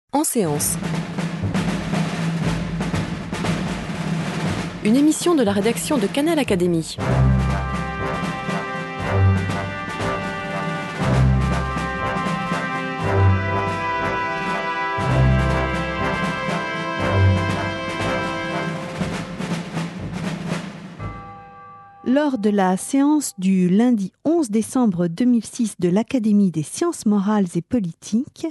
En séance. Une émission de la rédaction de Canal Académie. Lors de la séance du lundi 11 décembre 2006 de l'Académie des sciences morales et politiques,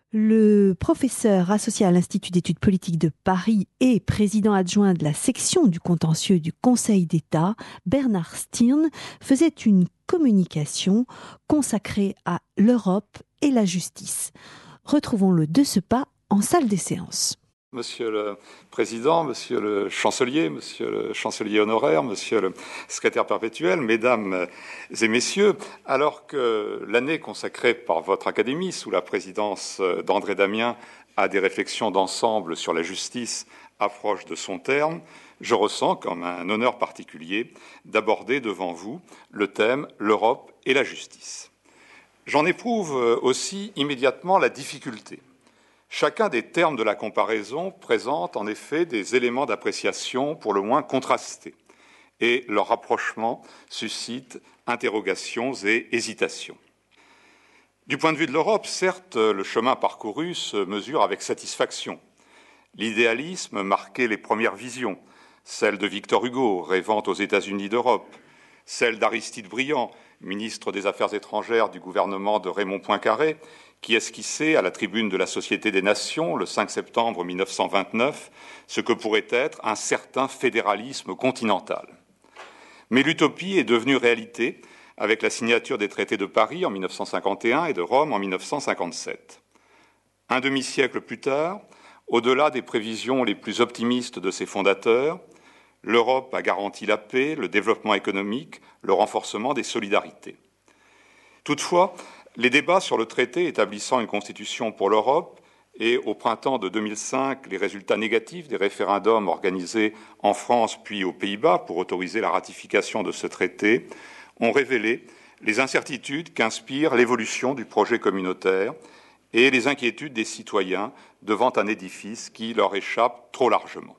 le professeur associé à l'Institut d'études politiques de Paris et président adjoint de la section du contentieux du Conseil d'État, Bernard Stirn, faisait une communication consacrée à l'Europe et la justice. Retrouvons-le de ce pas en salle des séances. Monsieur le Président, Monsieur le Chancelier honoraire, Monsieur le Secrétaire perpétuel, Mesdames et Messieurs, alors que l'année consacrée par votre Académie, sous la présidence d'André Damien, à des réflexions d'ensemble sur la justice approche de son terme, je ressens comme un honneur particulier d'aborder devant vous le thème « L'Europe et la justice ». J'en éprouve aussi immédiatement la difficulté. Chacun des termes de la comparaison présente en effet des éléments d'appréciation pour le moins contrastés, et leur rapprochement suscite interrogations et hésitations. Du point de vue de l'Europe, certes, le chemin parcouru se mesure avec satisfaction. L'idéalisme marquait les premières visions, celle de Victor Hugo, rêvant aux États-Unis d'Europe, celle d'Aristide Briand, ministre des Affaires étrangères du gouvernement de Raymond Poincaré, qui esquissait à la tribune de la Société des Nations, le 5 septembre 1929, ce que pourrait être un certain fédéralisme continental. Mais l'utopie est devenue réalité avec la signature des traités de Paris en 1951 et de Rome en 1957. Un demi-siècle plus tard, au-delà des prévisions les plus optimistes de ses fondateurs, l'Europe a garanti la paix, le développement économique, le renforcement des solidarités. Toutefois, les débats sur le traité établissant une constitution pour l'Europe et, au printemps de 2005, les résultats négatifs des référendums organisés en France puis aux Pays-Bas pour autoriser la ratification de ce traité ont révélé les incertitudes qu'inspire l'évolution du projet communautaire et les inquiétudes des citoyens devant un édifice qui leur échappe trop largement.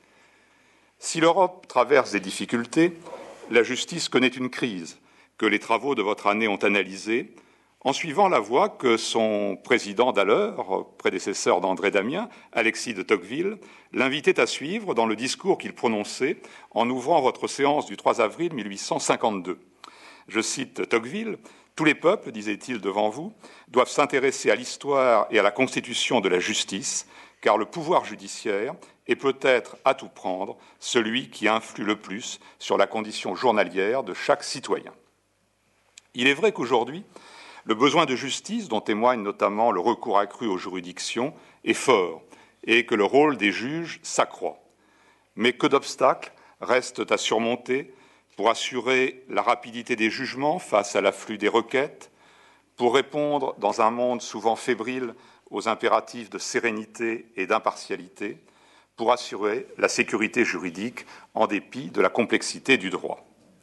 Si l'Europe traverse des difficultés, la justice connaît une crise que les travaux de votre année ont analysée en suivant la voie que son président d'alors, prédécesseur d'André Damien, Alexis de Tocqueville, l'invitait à suivre dans le discours qu'il prononçait en ouvrant votre séance du 3 avril 1852. Je cite Tocqueville, « Tous les peuples, disait-il devant vous, doivent s'intéresser à l'histoire et à la constitution de la justice, car le pouvoir judiciaire est peut-être à tout prendre celui qui influe le plus sur la condition journalière de chaque citoyen. » Il est vrai qu'aujourd'hui, le besoin de justice, dont témoigne notamment le recours accru aux juridictions, est fort et que le rôle des juges s'accroît. Mais que d'obstacles restent à surmonter pour assurer la rapidité des jugements face à l'afflux des requêtes, pour répondre dans un monde souvent fébrile aux impératifs de sérénité et d'impartialité, pour assurer la sécurité juridique en dépit de la complexité du droit.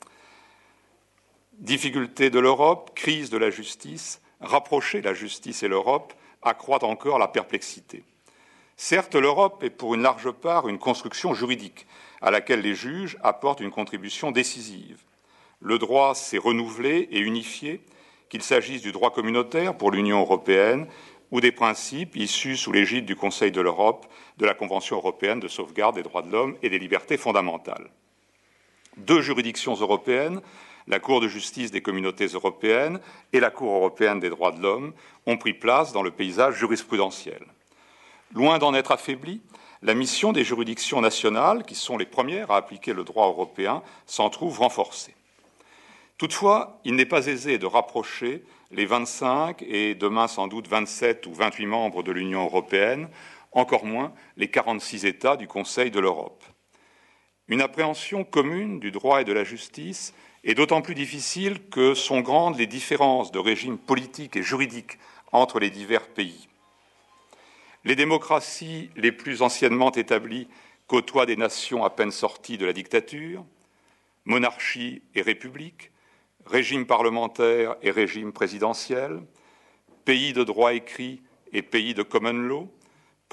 Difficultés de l'Europe, crise de la justice, rapprocher la justice et l'Europe accroît encore la perplexité. Certes, l'Europe est pour une large part une construction juridique à laquelle les juges apportent une contribution décisive. Le droit s'est renouvelé et unifié, qu'il s'agisse du droit communautaire pour l'Union européenne ou des principes issus sous l'égide du Conseil de l'Europe de la Convention européenne de sauvegarde des droits de l'homme et des libertés fondamentales. Deux juridictions européennes, la Cour de justice des communautés européennes et la Cour européenne des droits de l'homme, ont pris place dans le paysage jurisprudentiel. Loin d'en être affaiblie, la mission des juridictions nationales, qui sont les premières à appliquer le droit européen, s'en trouve renforcée. Toutefois, il n'est pas aisé de rapprocher les 25 et demain sans doute 27 ou 28 membres de l'Union européenne, encore moins les 46 États du Conseil de l'Europe. Une appréhension commune du droit et de la justice est d'autant plus difficile que sont grandes les différences de régime politique et juridique entre les divers pays. Les démocraties les plus anciennement établies côtoient des nations à peine sorties de la dictature, monarchie et république, régime parlementaire et régime présidentiel, pays de droit écrit et pays de common law,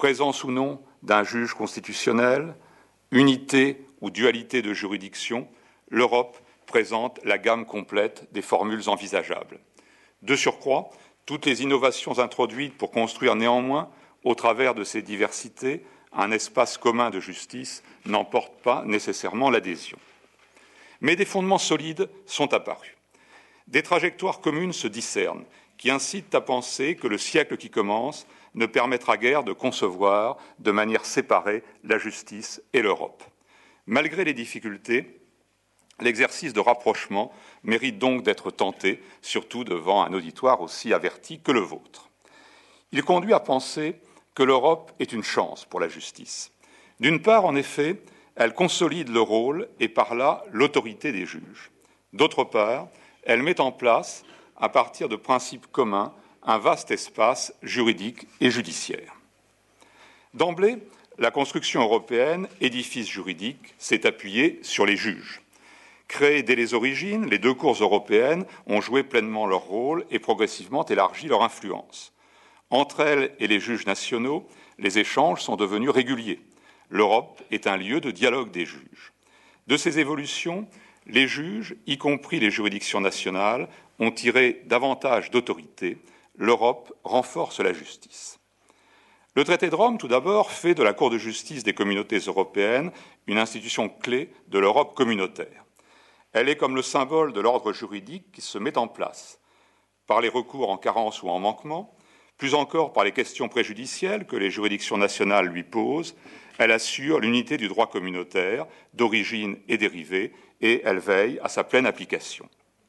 présence ou non d'un juge constitutionnel, unité ou dualité de juridiction, l'Europe présente la gamme complète des formules envisageables. De surcroît, toutes les innovations introduites pour construire néanmoins, au travers de ces diversités, un espace commun de justice n'emportent pas nécessairement l'adhésion. Mais des fondements solides sont apparus. Des trajectoires communes se discernent, qui incitent à penser que le siècle qui commence ne permettra guère de concevoir de manière séparée la justice et l'Europe. Malgré les difficultés, l'exercice de rapprochement mérite donc d'être tenté, surtout devant un auditoire aussi averti que le vôtre. Il conduit à penser que l'Europe est une chance pour la justice. D'une part, en effet, elle consolide le rôle et par là l'autorité des juges. D'autre part, elle met en place, à partir de principes communs, un vaste espace juridique et judiciaire. D'emblée, la construction européenne, édifice juridique, s'est appuyée sur les juges. Créées dès les origines, les deux cours européennes ont joué pleinement leur rôle et progressivement élargi leur influence. Entre elles et les juges nationaux, les échanges sont devenus réguliers. L'Europe est un lieu de dialogue des juges. De ces évolutions, les juges, y compris les juridictions nationales, ont tiré davantage d'autorité. L'Europe renforce la justice. Le traité de Rome, tout d'abord, fait de la Cour de justice des communautés européennes une institution clé de l'Europe communautaire. Elle est comme le symbole de l'ordre juridique qui se met en place, par les recours en carence ou en manquement, plus encore par les questions préjudicielles que les juridictions nationales lui posent. Elle assure l'unité du droit communautaire, d'origine et dérivée, et elle veille à sa pleine application.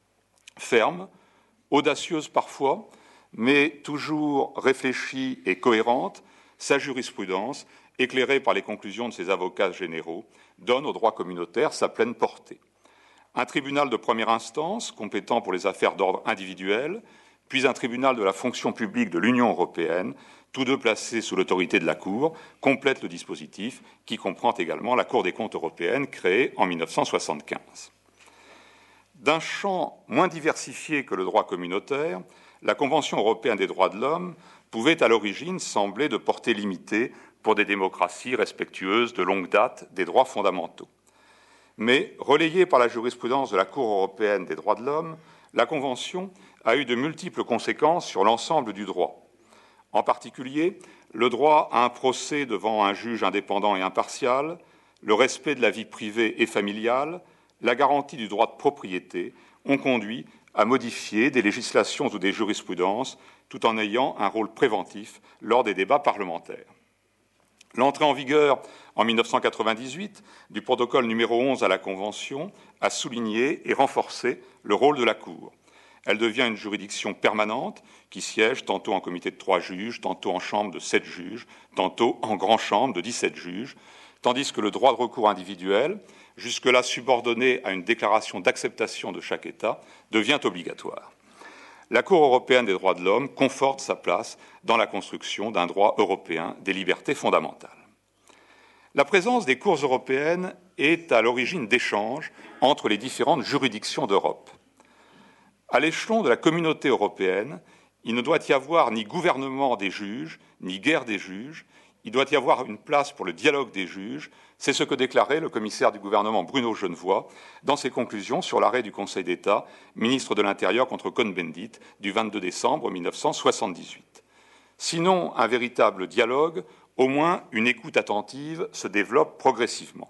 Ferme, audacieuse parfois, mais toujours réfléchie et cohérente, sa jurisprudence, éclairée par les conclusions de ses avocats généraux, donne au droit communautaire sa pleine portée. Un tribunal de première instance, compétent pour les affaires d'ordre individuel, puis un tribunal de la fonction publique de l'Union européenne, tous deux placés sous l'autorité de la Cour, complètent le dispositif qui comprend également la Cour des comptes européenne créée en 1975. D'un champ moins diversifié que le droit communautaire, la Convention européenne des droits de l'homme pouvait à l'origine sembler de portée limitée pour des démocraties respectueuses de longue date des droits fondamentaux. Mais, relayée par la jurisprudence de la Cour européenne des droits de l'homme, la Convention a eu de multiples conséquences sur l'ensemble du droit. En particulier, le droit à un procès devant un juge indépendant et impartial, le respect de la vie privée et familiale, la garantie du droit de propriété ont conduit à modifier des législations ou des jurisprudences tout en ayant un rôle préventif lors des débats parlementaires. L'entrée en vigueur en 1998 du protocole numéro 11 à la Convention a souligné et renforcé le rôle de la Cour. Elle devient une juridiction permanente qui siège tantôt en comité de 3 juges, tantôt en chambre de 7 juges, tantôt en grand chambre de 17 juges, tandis que le droit de recours individuel, jusque-là subordonné à une déclaration d'acceptation de chaque État, devient obligatoire. La Cour européenne des droits de l'homme conforte sa place dans la construction d'un droit européen des libertés fondamentales. La présence des cours européennes est à l'origine d'échanges entre les différentes juridictions d'Europe. À l'échelon de la communauté européenne, il ne doit y avoir ni gouvernement des juges, ni guerre des juges. Il doit y avoir une place pour le dialogue des juges. C'est ce que déclarait le commissaire du gouvernement Bruno Genevoix dans ses conclusions sur l'arrêt du Conseil d'État, ministre de l'Intérieur contre Cohn-Bendit, du 22 décembre 1978. Sinon un véritable dialogue, au moins une écoute attentive se développe progressivement.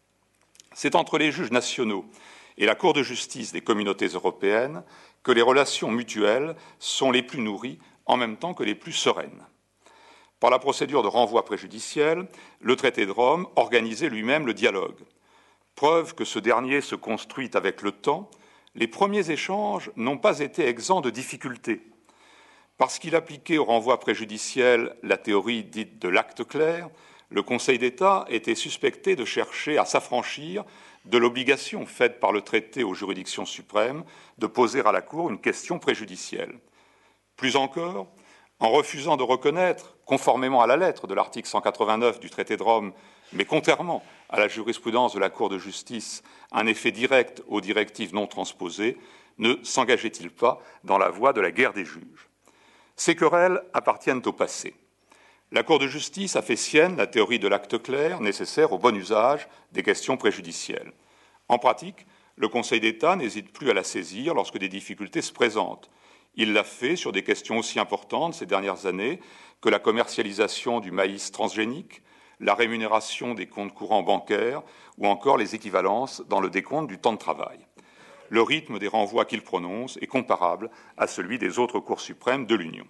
C'est entre les juges nationaux et la Cour de justice des communautés européennes que les relations mutuelles sont les plus nourries en même temps que les plus sereines. Par la procédure de renvoi préjudiciel, le traité de Rome organisait lui-même le dialogue. Preuve que ce dernier se construit avec le temps, les premiers échanges n'ont pas été exempts de difficultés. Parce qu'il appliquait au renvoi préjudiciel la théorie dite de l'acte clair, le Conseil d'État était suspecté de chercher à s'affranchir de l'obligation faite par le traité aux juridictions suprêmes de poser à la Cour une question préjudicielle. Plus encore, en refusant de reconnaître, conformément à la lettre de l'article 189 du traité de Rome, mais contrairement à la jurisprudence de la Cour de justice, un effet direct aux directives non transposées, ne s'engageait-il pas dans la voie de la guerre des juges ? Ces querelles appartiennent au passé. La Cour de justice a fait sienne la théorie de l'acte clair nécessaire au bon usage des questions préjudicielles. En pratique, le Conseil d'État n'hésite plus à la saisir lorsque des difficultés se présentent. Il l'a fait sur des questions aussi importantes ces dernières années que la commercialisation du maïs transgénique, la rémunération des comptes courants bancaires ou encore les équivalences dans le décompte du temps de travail. Le rythme des renvois qu'il prononce est comparable à celui des autres cours suprêmes de l'Union.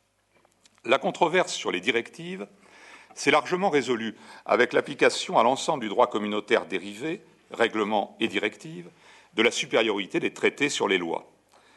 La controverse sur les directives s'est largement résolue avec l'application à l'ensemble du droit communautaire dérivé, règlements et directives, de la supériorité des traités sur les lois.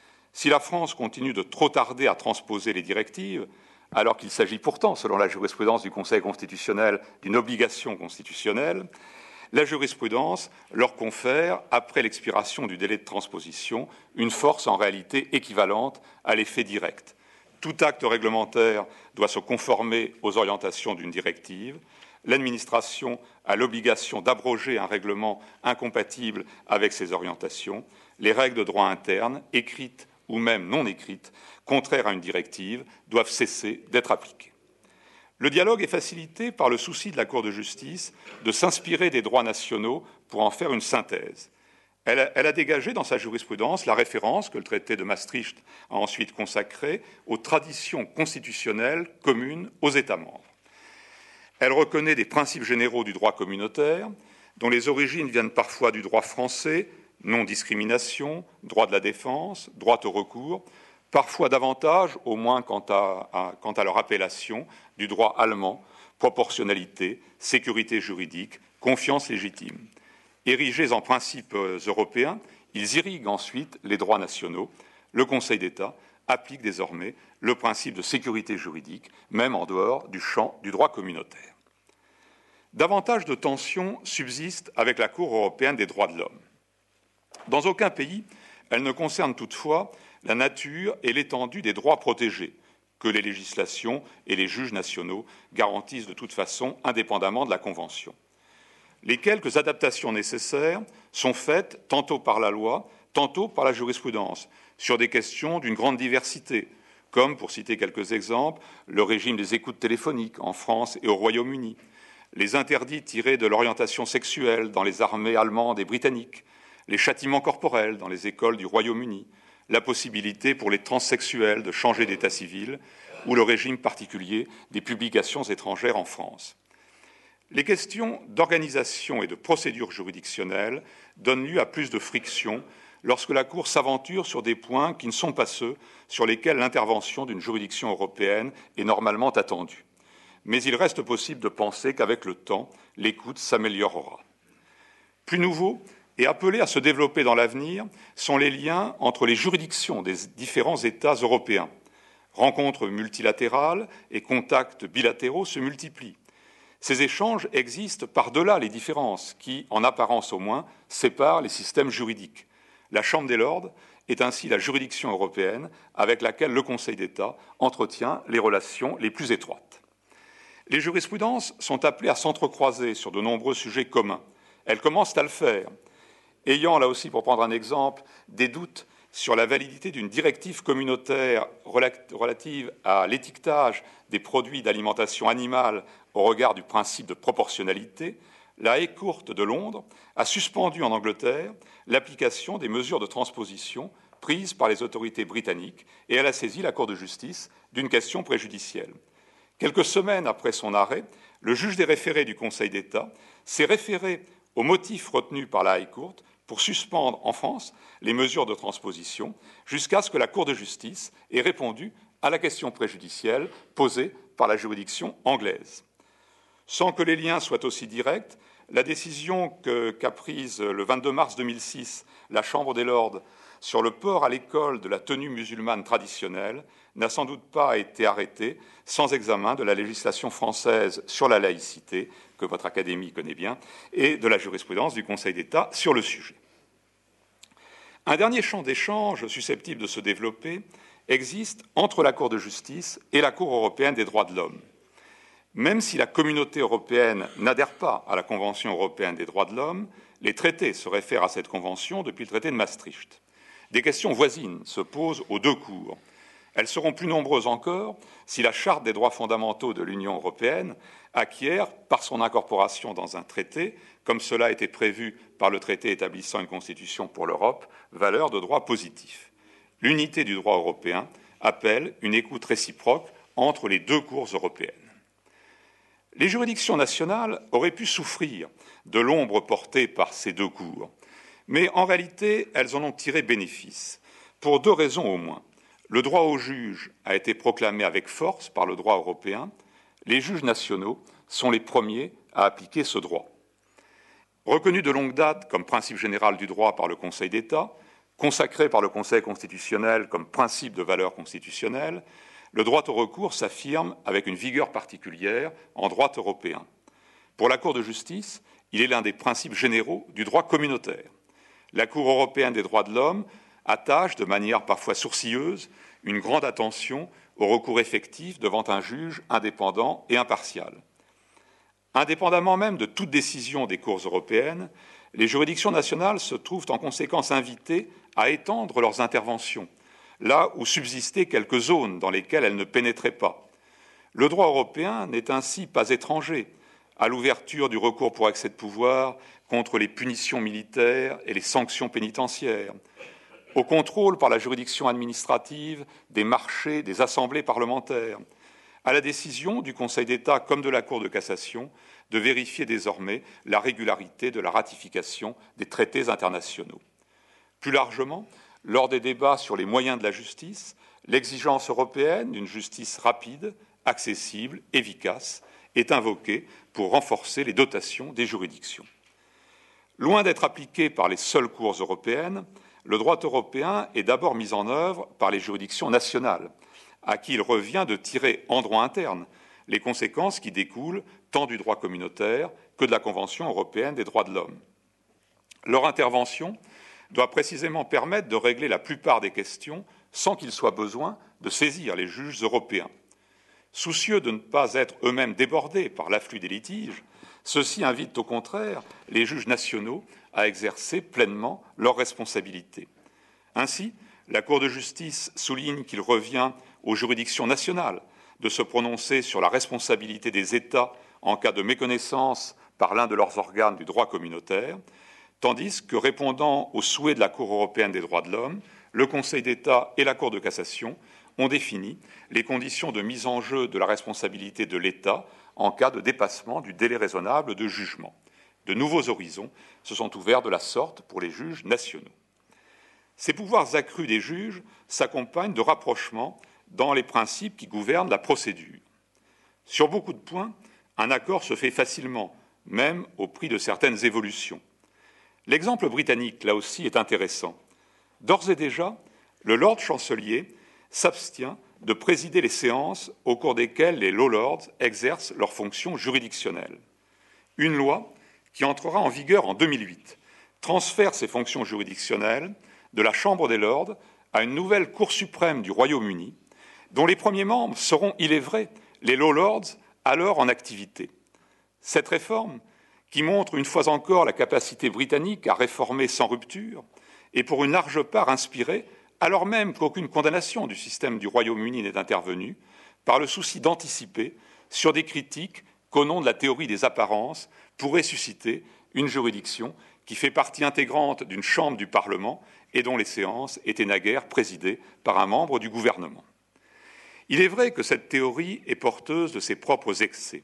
Si la France continue de trop tarder à transposer les directives, alors qu'il s'agit pourtant, selon la jurisprudence du Conseil constitutionnel, d'une obligation constitutionnelle, la jurisprudence leur confère, après l'expiration du délai de transposition, une force en réalité équivalente à l'effet direct. Tout acte réglementaire doit se conformer aux orientations d'une directive. L'administration a l'obligation d'abroger un règlement incompatible avec ces orientations. Les règles de droit interne, écrites ou même non écrites, contraires à une directive, doivent cesser d'être appliquées. Le dialogue est facilité par le souci de la Cour de justice de s'inspirer des droits nationaux pour en faire une synthèse. Elle a dégagé dans sa jurisprudence la référence que le traité de Maastricht a ensuite consacrée aux traditions constitutionnelles communes aux États membres. Elle reconnaît des principes généraux du droit communautaire, dont les origines viennent parfois du droit français, non-discrimination, droit de la défense, droit au recours, parfois davantage, au moins quant à leur appellation, du droit allemand, proportionnalité, sécurité juridique, confiance légitime. Érigés en principes européens, ils irriguent ensuite les droits nationaux. Le Conseil d'État applique désormais le principe de sécurité juridique, même en dehors du champ du droit communautaire. Davantage de tensions subsistent avec la Cour européenne des droits de l'homme. Dans aucun pays, elle ne concerne toutefois la nature et l'étendue des droits protégés, que les législations et les juges nationaux garantissent de toute façon indépendamment de la Convention. Les quelques adaptations nécessaires sont faites tantôt par la loi, tantôt par la jurisprudence, sur des questions d'une grande diversité, comme, pour citer quelques exemples, le régime des écoutes téléphoniques en France et au Royaume-Uni, les interdits tirés de l'orientation sexuelle dans les armées allemandes et britanniques, les châtiments corporels dans les écoles du Royaume-Uni, la possibilité pour les transsexuels de changer d'état civil ou le régime particulier des publications étrangères en France. Les questions d'organisation et de procédure juridictionnelle donnent lieu à plus de frictions lorsque la Cour s'aventure sur des points qui ne sont pas ceux sur lesquels l'intervention d'une juridiction européenne est normalement attendue. Mais il reste possible de penser qu'avec le temps, l'écoute s'améliorera. Plus nouveau et appelé à se développer dans l'avenir sont les liens entre les juridictions des différents États européens. Rencontres multilatérales et contacts bilatéraux se multiplient. Ces échanges existent par-delà les différences qui, en apparence au moins, séparent les systèmes juridiques. La Chambre des Lords est ainsi la juridiction européenne avec laquelle le Conseil d'État entretient les relations les plus étroites. Les jurisprudences sont appelées à s'entrecroiser sur de nombreux sujets communs. Elles commencent à le faire. Ayant, là aussi, pour prendre un exemple, des doutes sur la validité d'une directive communautaire relative à l'étiquetage des produits d'alimentation animale au regard du principe de proportionnalité, la Haye Court de Londres a suspendu en Angleterre l'application des mesures de transposition prises par les autorités britanniques et elle a saisi la Cour de justice d'une question préjudicielle. Quelques semaines après son arrêt, le juge des référés du Conseil d'État s'est référé aux motifs retenus par la Haye Court pour suspendre en France les mesures de transposition jusqu'à ce que la Cour de justice ait répondu à la question préjudicielle posée par la juridiction anglaise. Sans que les liens soient aussi directs, la décision qu'a prise le 22 mars 2006 la Chambre des Lords sur le port à l'école de la tenue musulmane traditionnelle n'a sans doute pas été arrêtée sans examen de la législation française sur la laïcité, que votre Académie connaît bien, et de la jurisprudence du Conseil d'État sur le sujet. Un dernier champ d'échange susceptible de se développer existe entre la Cour de justice et la Cour européenne des droits de l'homme. Même si la communauté européenne n'adhère pas à la Convention européenne des droits de l'homme, les traités se réfèrent à cette convention depuis le traité de Maastricht. Des questions voisines se posent aux deux cours. Elles seront plus nombreuses encore si la Charte des droits fondamentaux de l'Union européenne acquiert, par son incorporation dans un traité, comme cela a été prévu par le traité établissant une constitution pour l'Europe, valeur de droit positif. L'unité du droit européen appelle une écoute réciproque entre les deux cours européennes. Les juridictions nationales auraient pu souffrir de l'ombre portée par ces deux cours, mais en réalité, elles en ont tiré bénéfice, pour deux raisons au moins. Le droit au juge a été proclamé avec force par le droit européen. Les juges nationaux sont les premiers à appliquer ce droit. Reconnu de longue date comme principe général du droit par le Conseil d'État, consacré par le Conseil constitutionnel comme principe de valeur constitutionnelle, le droit au recours s'affirme avec une vigueur particulière en droit européen. Pour la Cour de justice, il est l'un des principes généraux du droit communautaire. La Cour européenne des droits de l'homme attache, de manière parfois sourcilleuse, une grande attention au recours effectif devant un juge indépendant et impartial. Indépendamment même de toute décision des cours européennes, les juridictions nationales se trouvent en conséquence invitées à étendre leurs interventions, là où subsistaient quelques zones dans lesquelles elles ne pénétraient pas. Le droit européen n'est ainsi pas étranger à l'ouverture du recours pour excès de pouvoir contre les punitions militaires et les sanctions pénitentiaires, au contrôle par la juridiction administrative des marchés des assemblées parlementaires, à la décision du Conseil d'État comme de la Cour de cassation de vérifier désormais la régularité de la ratification des traités internationaux. Plus largement, lors des débats sur les moyens de la justice, l'exigence européenne d'une justice rapide, accessible, efficace est invoquée pour renforcer les dotations des juridictions. Loin d'être appliqué par les seules cours européennes, le droit européen est d'abord mis en œuvre par les juridictions nationales, à qui il revient de tirer en droit interne les conséquences qui découlent tant du droit communautaire que de la Convention européenne des droits de l'homme. Leur intervention doit précisément permettre de régler la plupart des questions sans qu'il soit besoin de saisir les juges européens. Soucieux de ne pas être eux-mêmes débordés par l'afflux des litiges, ceux-ci invitent au contraire les juges nationaux à exercer pleinement leurs responsabilités. Ainsi, la Cour de justice souligne qu'il revient aux juridictions nationales de se prononcer sur la responsabilité des États en cas de méconnaissance par l'un de leurs organes du droit communautaire, tandis que, répondant aux souhaits de la Cour européenne des droits de l'homme, le Conseil d'État et la Cour de cassation ont défini les conditions de mise en jeu de la responsabilité de l'État en cas de dépassement du délai raisonnable de jugement. De nouveaux horizons se sont ouverts de la sorte pour les juges nationaux. Ces pouvoirs accrus des juges s'accompagnent de rapprochements dans les principes qui gouvernent la procédure. Sur beaucoup de points, un accord se fait facilement, même au prix de certaines évolutions. L'exemple britannique, là aussi, est intéressant. D'ores et déjà, le Lord chancelier s'abstient de présider les séances au cours desquelles les Law Lords exercent leurs fonctions juridictionnelles. Une loi, qui entrera en vigueur en 2008, transfère ces fonctions juridictionnelles de la Chambre des Lords à une nouvelle Cour suprême du Royaume-Uni, dont les premiers membres seront, il est vrai, les Law Lords alors en activité. Cette réforme, qui montre une fois encore la capacité britannique à réformer sans rupture, est pour une large part inspirée, alors même qu'aucune condamnation du système du Royaume-Uni n'est intervenue, par le souci d'anticiper sur des critiques qu'au nom de la théorie des apparences pourrait susciter une juridiction qui fait partie intégrante d'une chambre du Parlement et dont les séances étaient naguère présidées par un membre du gouvernement. Il est vrai que cette théorie est porteuse de ses propres excès.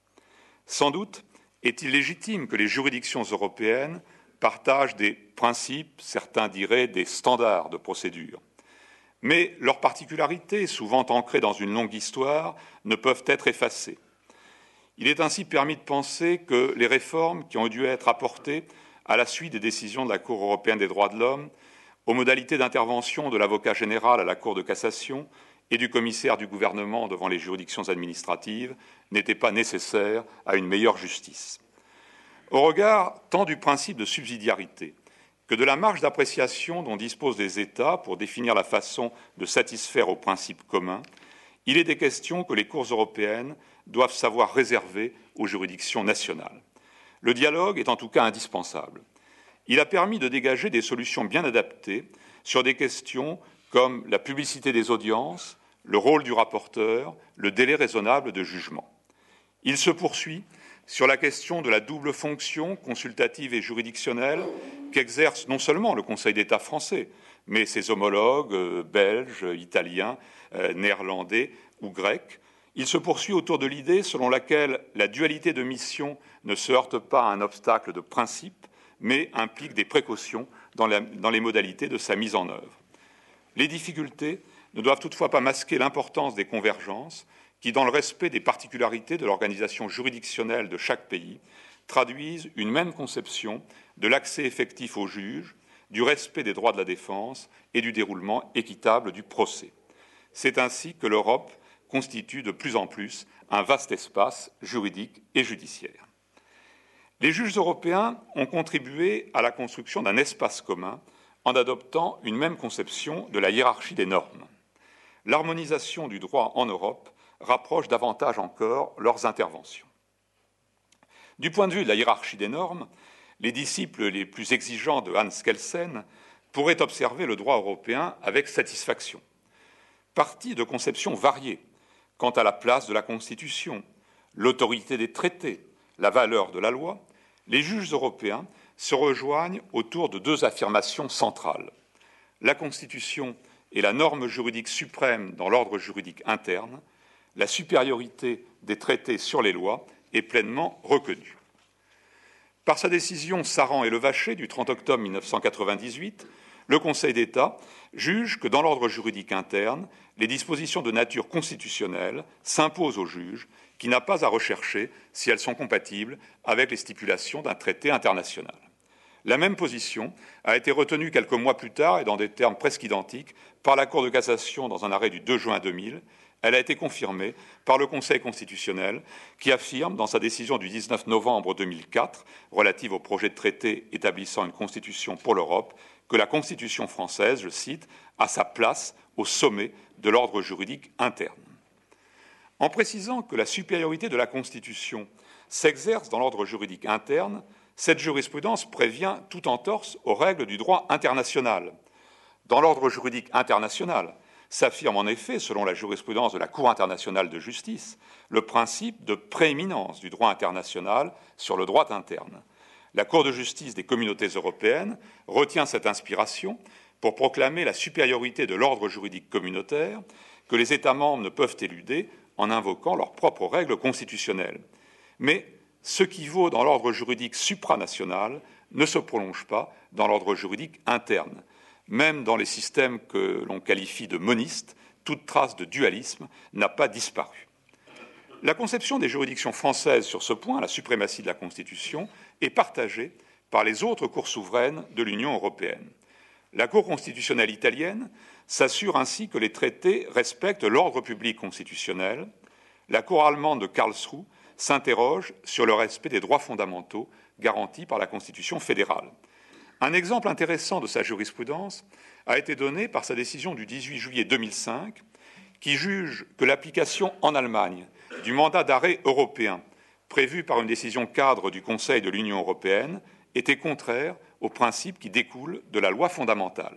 Sans doute est-il légitime que les juridictions européennes partagent des principes, certains diraient des standards de procédure. Mais leurs particularités, souvent ancrées dans une longue histoire, ne peuvent être effacées. Il est ainsi permis de penser que les réformes qui ont dû être apportées à la suite des décisions de la Cour européenne des droits de l'homme, aux modalités d'intervention de l'avocat général à la Cour de cassation et du commissaire du gouvernement devant les juridictions administratives, n'étaient pas nécessaires à une meilleure justice. Au regard tant du principe de subsidiarité que de la marge d'appréciation dont disposent les États pour définir la façon de satisfaire aux principes communs, il est des questions que les cours européennes doivent savoir réserver aux juridictions nationales. Le dialogue est en tout cas indispensable. Il a permis de dégager des solutions bien adaptées sur des questions comme la publicité des audiences, le rôle du rapporteur, le délai raisonnable de jugement. Il se poursuit sur la question de la double fonction consultative et juridictionnelle qu'exerce non seulement le Conseil d'État français, mais ses homologues belges, italiens, néerlandais ou grecs. Il se poursuit autour de l'idée selon laquelle la dualité de mission ne se heurte pas à un obstacle de principe, mais implique des précautions dans les modalités de sa mise en œuvre. Les difficultés ne doivent toutefois pas masquer l'importance des convergences qui, dans le respect des particularités de l'organisation juridictionnelle de chaque pays, traduisent une même conception de l'accès effectif au juge, du respect des droits de la défense et du déroulement équitable du procès. C'est ainsi que l'Europe constitue de plus en plus un vaste espace juridique et judiciaire. Les juges européens ont contribué à la construction d'un espace commun en adoptant une même conception de la hiérarchie des normes. L'harmonisation du droit en Europe rapproche davantage encore leurs interventions. Du point de vue de la hiérarchie des normes, les disciples les plus exigeants de Hans Kelsen pourraient observer le droit européen avec satisfaction. Partis de conceptions variées quant à la place de la Constitution, l'autorité des traités, la valeur de la loi, les juges européens se rejoignent autour de deux affirmations centrales. La Constitution est la norme juridique suprême dans l'ordre juridique interne. La supériorité des traités sur les lois est pleinement reconnue. Par sa décision Saran et Levaché du 30 octobre 1998, le Conseil d'État juge que dans l'ordre juridique interne, les dispositions de nature constitutionnelle s'imposent au juge qui n'a pas à rechercher si elles sont compatibles avec les stipulations d'un traité international. La même position a été retenue quelques mois plus tard et dans des termes presque identiques par la Cour de cassation dans un arrêt du 2 juin 2000. Elle a été confirmée par le Conseil constitutionnel qui affirme dans sa décision du 19 novembre 2004 relative au projet de traité établissant une constitution pour l'Europe que la Constitution française, je cite, a sa place au sommet de l'ordre juridique interne. En précisant que la supériorité de la Constitution s'exerce dans l'ordre juridique interne, cette jurisprudence prévient toute entorse aux règles du droit international. Dans l'ordre juridique international, s'affirme en effet, selon la jurisprudence de la Cour internationale de justice, le principe de prééminence du droit international sur le droit interne. La Cour de justice des communautés européennes retient cette inspiration pour proclamer la supériorité de l'ordre juridique communautaire que les États membres ne peuvent éluder en invoquant leurs propres règles constitutionnelles. Mais ce qui vaut dans l'ordre juridique supranational ne se prolonge pas dans l'ordre juridique interne. Même dans les systèmes que l'on qualifie de monistes, toute trace de dualisme n'a pas disparu. La conception des juridictions françaises sur ce point, la suprématie de la Constitution, est partagée par les autres cours souveraines de l'Union européenne. La Cour constitutionnelle italienne s'assure ainsi que les traités respectent l'ordre public constitutionnel. La Cour allemande de Karlsruhe s'interroge sur le respect des droits fondamentaux garantis par la Constitution fédérale. Un exemple intéressant de sa jurisprudence a été donné par sa décision du 18 juillet 2005 qui juge que l'application en Allemagne du mandat d'arrêt européen prévu par une décision cadre du Conseil de l'Union européenne était contraire aux principes qui découlent de la loi fondamentale.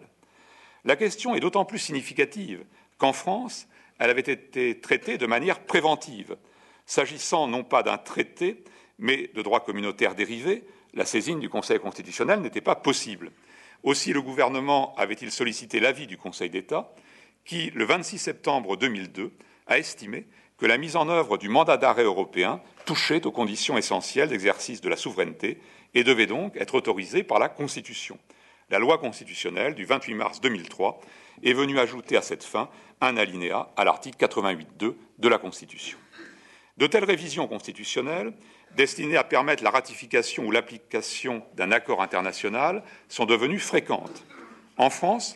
La question est d'autant plus significative qu'en France, elle avait été traitée de manière préventive, s'agissant non pas d'un traité, mais de droit communautaire dérivé. La saisine du Conseil constitutionnel n'était pas possible. Aussi, le gouvernement avait-il sollicité l'avis du Conseil d'État, qui, le 26 septembre 2002, a estimé que la mise en œuvre du mandat d'arrêt européen touchait aux conditions essentielles d'exercice de la souveraineté et devait donc être autorisée par la Constitution. La loi constitutionnelle du 28 mars 2003 est venue ajouter à cette fin un alinéa à l'article 88.2 de la Constitution. De telles révisions constitutionnelles, destinées à permettre la ratification ou l'application d'un accord international, sont devenues fréquentes. En France,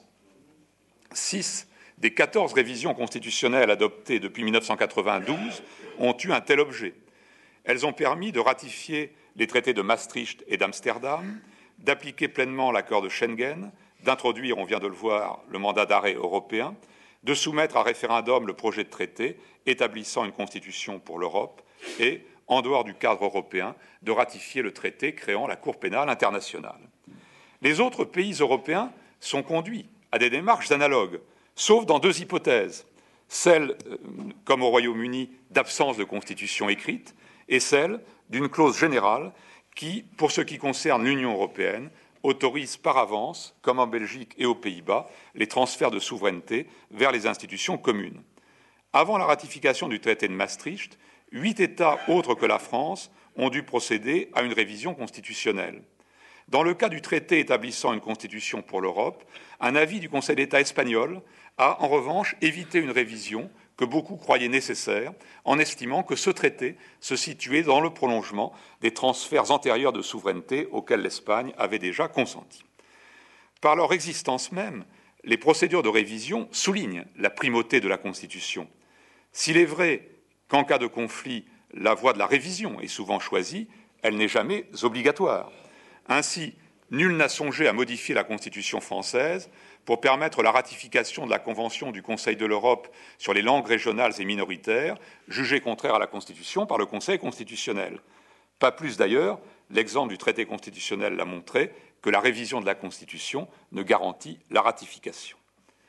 6 des 14 révisions constitutionnelles adoptées depuis 1992 ont eu un tel objet. Elles ont permis de ratifier les traités de Maastricht et d'Amsterdam, d'appliquer pleinement l'accord de Schengen, d'introduire, on vient de le voir, le mandat d'arrêt européen, de soumettre à référendum le projet de traité établissant une constitution pour l'Europe et, en dehors du cadre européen, de ratifier le traité créant la Cour pénale internationale. Les autres pays européens sont conduits à des démarches analogues sauf dans deux hypothèses, celle, comme au Royaume-Uni, d'absence de constitution écrite, et celle d'une clause générale qui, pour ce qui concerne l'Union européenne, autorise par avance, comme en Belgique et aux Pays-Bas, les transferts de souveraineté vers les institutions communes. Avant la ratification du traité de Maastricht, 8 États autres que la France ont dû procéder à une révision constitutionnelle. Dans le cas du traité établissant une constitution pour l'Europe, un avis du Conseil d'État espagnol a en revanche évité une révision que beaucoup croyaient nécessaire, en estimant que ce traité se situait dans le prolongement des transferts antérieurs de souveraineté auxquels l'Espagne avait déjà consenti. Par leur existence même, les procédures de révision soulignent la primauté de la Constitution. S'il est vrai qu'en cas de conflit, la voie de la révision est souvent choisie, elle n'est jamais obligatoire. Ainsi, nul n'a songé à modifier la Constitution française pour permettre la ratification de la Convention du Conseil de l'Europe sur les langues régionales et minoritaires, jugée contraire à la Constitution par le Conseil constitutionnel. Pas plus d'ailleurs, l'exemple du traité constitutionnel l'a montré, que la révision de la Constitution ne garantit la ratification.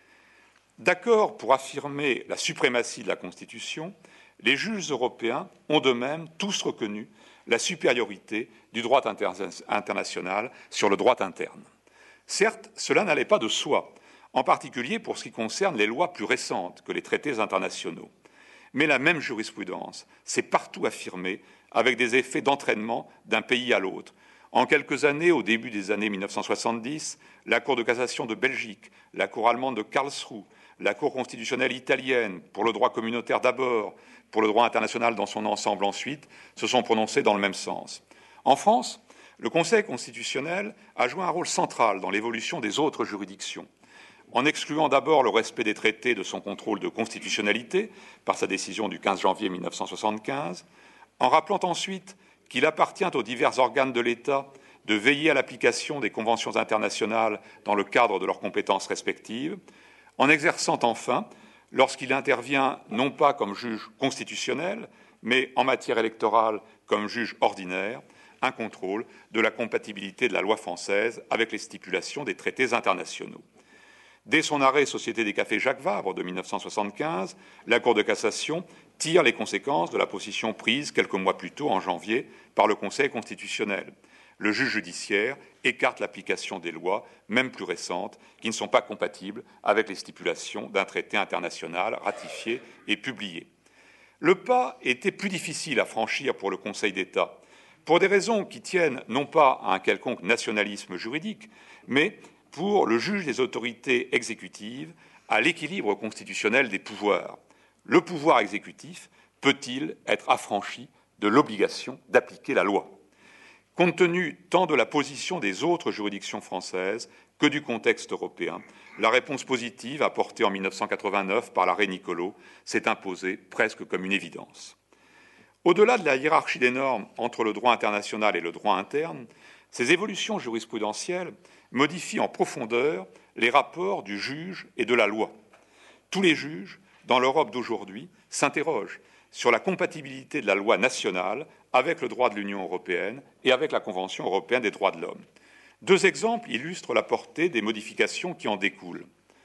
D'accord pour affirmer la suprématie de la Constitution, les juges européens ont de même tous reconnu la supériorité du droit international sur le droit interne. Certes, cela n'allait pas de soi, en particulier pour ce qui concerne les lois plus récentes que les traités internationaux. Mais la même jurisprudence s'est partout affirmée avec des effets d'entraînement d'un pays à l'autre. En quelques années, au début des années 1970, la Cour de cassation de Belgique, la Cour allemande de Karlsruhe, la Cour constitutionnelle italienne, pour le droit communautaire d'abord, pour le droit international dans son ensemble ensuite, se sont prononcés dans le même sens. En France, le Conseil constitutionnel a joué un rôle central dans l'évolution des autres juridictions, en excluant d'abord le respect des traités de son contrôle de constitutionnalité par sa décision du 15 janvier 1975, en rappelant ensuite qu'il appartient aux divers organes de l'État de veiller à l'application des conventions internationales dans le cadre de leurs compétences respectives, en exerçant enfin, lorsqu'il intervient non pas comme juge constitutionnel, mais en matière électorale comme juge ordinaire, un contrôle de la compatibilité de la loi française avec les stipulations des traités internationaux. Dès son arrêt Société des cafés Jacques Vabre de 1975, la Cour de cassation tire les conséquences de la position prise quelques mois plus tôt, en janvier, par le Conseil constitutionnel. Le juge judiciaire écarte l'application des lois, même plus récentes, qui ne sont pas compatibles avec les stipulations d'un traité international ratifié et publié. Le pas était plus difficile à franchir pour le Conseil d'État, pour des raisons qui tiennent non pas à un quelconque nationalisme juridique, mais pour le juge des autorités exécutives, à l'équilibre constitutionnel des pouvoirs. Le pouvoir exécutif peut-il être affranchi de l'obligation d'appliquer la loi ? Compte tenu tant de la position des autres juridictions françaises que du contexte européen, la réponse positive apportée en 1989 par l'arrêt Niccolo s'est imposée presque comme une évidence. Au-delà de la hiérarchie des normes entre le droit international et le droit interne, ces évolutions jurisprudentielles modifient en profondeur les rapports du juge et de la loi. Tous les juges, dans l'Europe d'aujourd'hui, s'interrogent sur la compatibilité de la loi nationale avec le droit de l'Union européenne et avec la Convention européenne des droits de l'homme. Deux exemples illustrent la portée des modifications qui en découlent.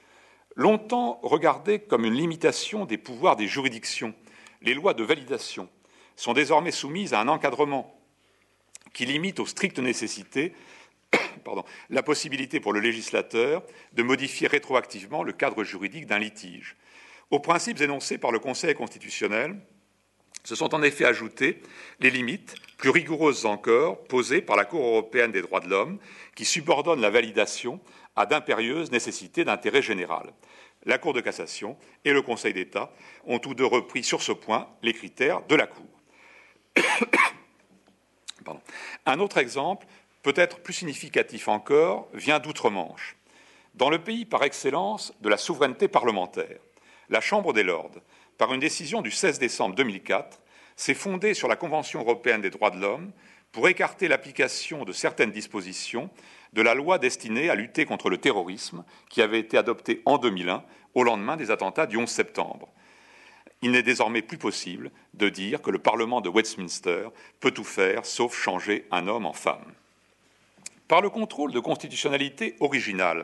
Longtemps regardées comme une limitation des pouvoirs des juridictions, les lois de validation sont désormais soumises à un encadrement qui limite aux strictes nécessités la possibilité pour le législateur de modifier rétroactivement le cadre juridique d'un litige. Aux principes énoncés par le Conseil constitutionnel se sont en effet ajoutées les limites, plus rigoureuses encore, posées par la Cour européenne des droits de l'homme, qui subordonne la validation à d'impérieuses nécessités d'intérêt général. La Cour de cassation et le Conseil d'État ont tous deux repris sur ce point les critères de la Cour. Un autre exemple, peut-être plus significatif encore, vient d'outre-Manche. Dans le pays par excellence de la souveraineté parlementaire, la Chambre des Lords, par une décision du 16 décembre 2004, s'est fondée sur la Convention européenne des droits de l'homme pour écarter l'application de certaines dispositions de la loi destinée à lutter contre le terrorisme qui avait été adoptée en 2001 au lendemain des attentats du 11 septembre. Il n'est désormais plus possible de dire que le Parlement de Westminster peut tout faire sauf changer un homme en femme. Par le contrôle de constitutionnalité original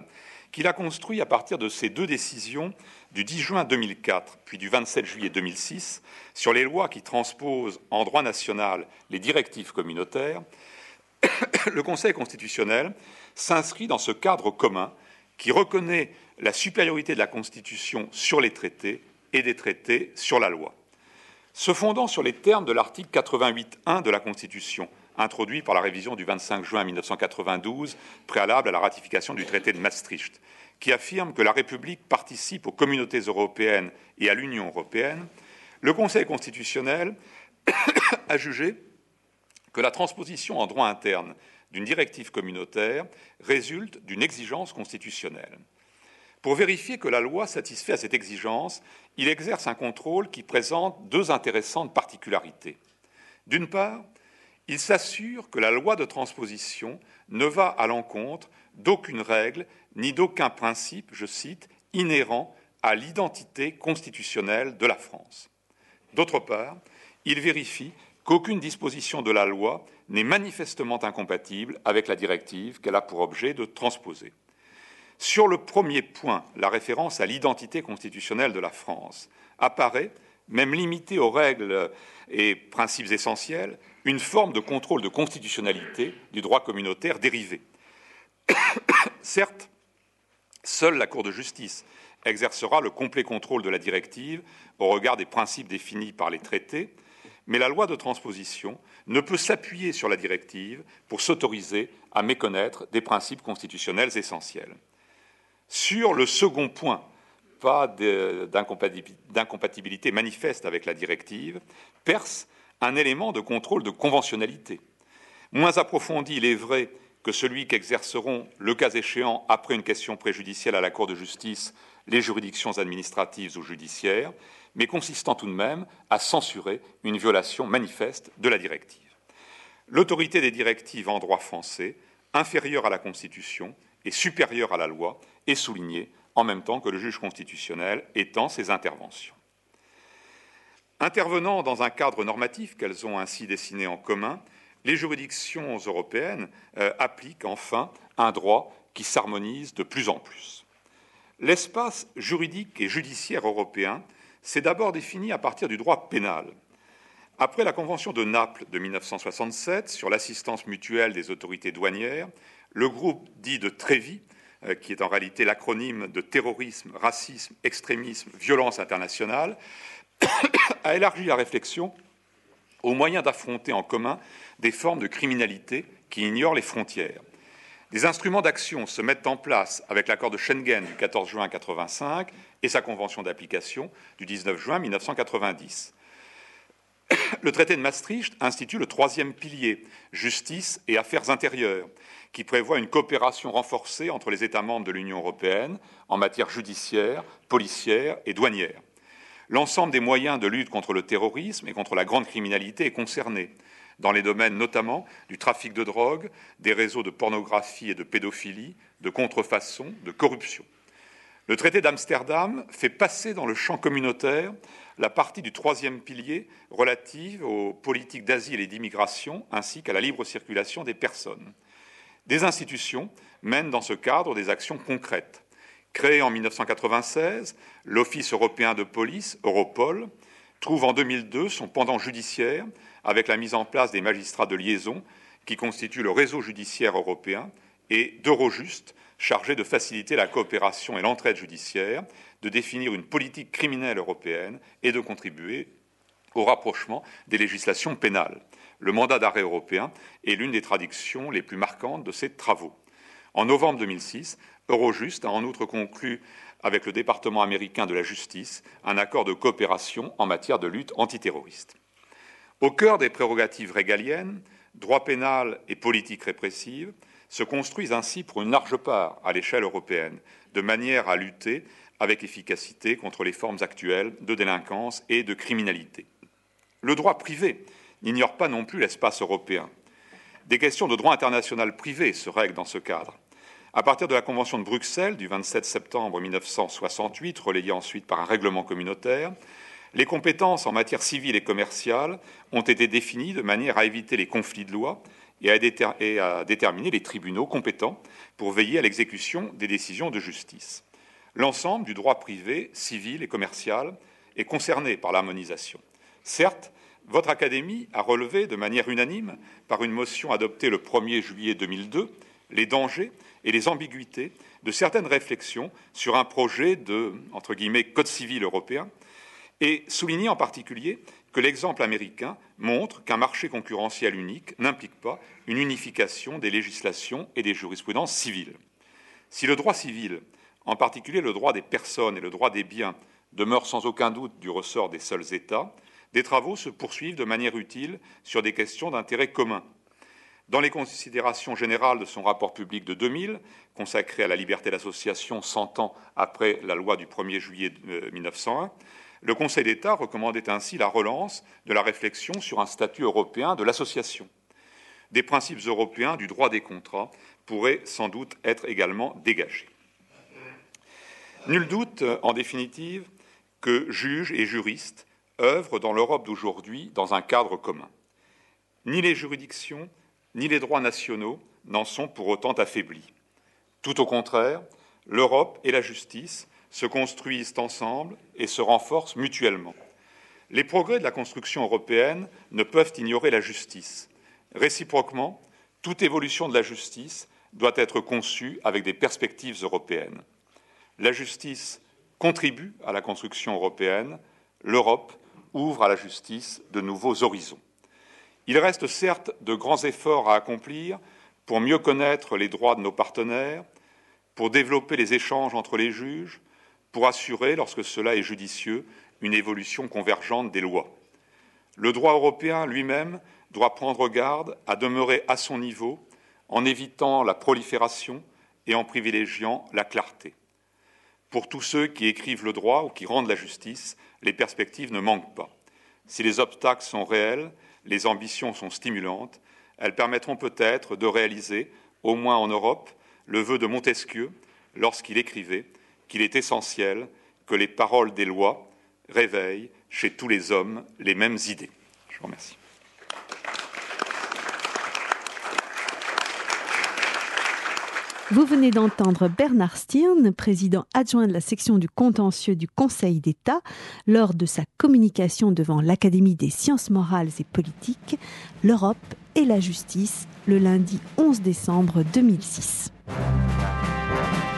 qu'il a construit à partir de ses deux décisions du 10 juin 2004 puis du 27 juillet 2006 sur les lois qui transposent en droit national les directives communautaires. Le Conseil constitutionnel s'inscrit dans ce cadre commun qui reconnaît la supériorité de la Constitution sur les traités et des traités sur la loi. Se fondant sur les termes de l'article 88.1 de la Constitution, introduit par la révision du 25 juin 1992, préalable à la ratification du traité de Maastricht, qui affirme que la République participe aux communautés européennes et à l'Union européenne, le Conseil constitutionnel a jugé que la transposition en droit interne d'une directive communautaire résulte d'une exigence constitutionnelle. Pour vérifier que la loi satisfait à cette exigence, il exerce un contrôle qui présente deux intéressantes particularités. D'une part, il s'assure que la loi de transposition ne va à l'encontre d'aucune règle ni d'aucun principe, je cite, inhérent à l'identité constitutionnelle de la France. D'autre part, il vérifie qu'aucune disposition de la loi n'est manifestement incompatible avec la directive qu'elle a pour objet de transposer. Sur le premier point, la référence à l'identité constitutionnelle de la France apparaît, même limitée aux règles et principes essentiels, une forme de contrôle de constitutionnalité du droit communautaire dérivé. Certes, seule la Cour de justice exercera le complet contrôle de la directive au regard des principes définis par les traités, mais la loi de transposition ne peut s'appuyer sur la directive pour s'autoriser à méconnaître des principes constitutionnels essentiels. Sur le second point, pas d'incompatibilité manifeste avec la directive, perce un élément de contrôle de conventionnalité. Moins approfondi, il est vrai, que celui qu'exerceront, le cas échéant, après une question préjudicielle à la Cour de justice, les juridictions administratives ou judiciaires, mais consistant tout de même à censurer une violation manifeste de la directive. L'autorité des directives en droit français, inférieure à la Constitution et supérieure à la loi, est soulignée en même temps que le juge constitutionnel étend ses interventions. Intervenant dans un cadre normatif qu'elles ont ainsi dessiné en commun, les juridictions européennes appliquent enfin un droit qui s'harmonise de plus en plus. L'espace juridique et judiciaire européen s'est d'abord défini à partir du droit pénal. Après la Convention de Naples de 1967 sur l'assistance mutuelle des autorités douanières, le groupe dit de Trévis, qui est en réalité l'acronyme de terrorisme, racisme, extrémisme, violence internationale, a élargi la réflexion aux moyens d'affronter en commun des formes de criminalité qui ignorent les frontières. Des instruments d'action se mettent en place avec l'accord de Schengen du 14 juin 1985 et sa convention d'application du 19 juin 1990. Le traité de Maastricht institue le troisième pilier, justice et affaires intérieures, qui prévoit une coopération renforcée entre les États membres de l'Union européenne en matière judiciaire, policière et douanière. L'ensemble des moyens de lutte contre le terrorisme et contre la grande criminalité est concerné, dans les domaines notamment du trafic de drogue, des réseaux de pornographie et de pédophilie, de contrefaçon, de corruption. Le traité d'Amsterdam fait passer dans le champ communautaire la partie du troisième pilier relative aux politiques d'asile et d'immigration ainsi qu'à la libre circulation des personnes. Des institutions mènent dans ce cadre des actions concrètes. Créé en 1996, l'Office européen de police, Europol, trouve en 2002 son pendant judiciaire avec la mise en place des magistrats de liaison qui constituent le réseau judiciaire européen et d'Eurojust, chargé de faciliter la coopération et l'entraide judiciaire, de définir une politique criminelle européenne et de contribuer au rapprochement des législations pénales. Le mandat d'arrêt européen est l'une des traductions les plus marquantes de ces travaux. En novembre 2006, Eurojust a en outre conclu avec le département américain de la justice un accord de coopération en matière de lutte antiterroriste. Au cœur des prérogatives régaliennes, droit pénal et politique répressive se construisent ainsi pour une large part à l'échelle européenne, de manière à lutter avec efficacité contre les formes actuelles de délinquance et de criminalité. Le droit privé n'ignore pas non plus l'espace européen. Des questions de droit international privé se règlent dans ce cadre. À partir de la Convention de Bruxelles du 27 septembre 1968, relayée ensuite par un règlement communautaire, les compétences en matière civile et commerciale ont été définies de manière à éviter les conflits de loi et à déterminer les tribunaux compétents pour veiller à l'exécution des décisions de justice. L'ensemble du droit privé, civil et commercial est concerné par l'harmonisation. Certes, votre Académie a relevé de manière unanime, par une motion adoptée le 1er juillet 2002, les dangers et les ambiguïtés de certaines réflexions sur un projet de, entre guillemets, code civil européen, et souligné en particulier que l'exemple américain montre qu'un marché concurrentiel unique n'implique pas une unification des législations et des jurisprudences civiles. Si le droit civil, en particulier le droit des personnes et le droit des biens, demeure sans aucun doute du ressort des seuls États, des travaux se poursuivent de manière utile sur des questions d'intérêt commun. Dans les considérations générales de son rapport public de 2000, consacré à la liberté d'association 100 ans après la loi du 1er juillet 1901, le Conseil d'État recommandait ainsi la relance de la réflexion sur un statut européen de l'association. Des principes européens du droit des contrats pourraient sans doute être également dégagés. Nul doute, en définitive, que juges et juristes œuvrent dans l'Europe d'aujourd'hui dans un cadre commun. Ni les juridictions, ni les droits nationaux n'en sont pour autant affaiblis. Tout au contraire, l'Europe et la justice se construisent ensemble et se renforcent mutuellement. Les progrès de la construction européenne ne peuvent ignorer la justice. Réciproquement, toute évolution de la justice doit être conçue avec des perspectives européennes. La justice contribue à la construction européenne, l'Europe ouvre à la justice de nouveaux horizons. Il reste certes de grands efforts à accomplir pour mieux connaître les droits de nos partenaires, pour développer les échanges entre les juges, pour assurer, lorsque cela est judicieux, une évolution convergente des lois. Le droit européen lui-même doit prendre garde à demeurer à son niveau en évitant la prolifération et en privilégiant la clarté. Pour tous ceux qui écrivent le droit ou qui rendent la justice, les perspectives ne manquent pas. Si les obstacles sont réels, les ambitions sont stimulantes, elles permettront peut-être de réaliser, au moins en Europe, le vœu de Montesquieu lorsqu'il écrivait qu'il est essentiel que les paroles des lois réveillent chez tous les hommes les mêmes idées. Je vous remercie. Vous venez d'entendre Bernard Stirn, président adjoint de la section du contentieux du Conseil d'État, lors de sa communication devant l'Académie des sciences morales et politiques, l'Europe et la justice, le lundi 11 décembre 2006.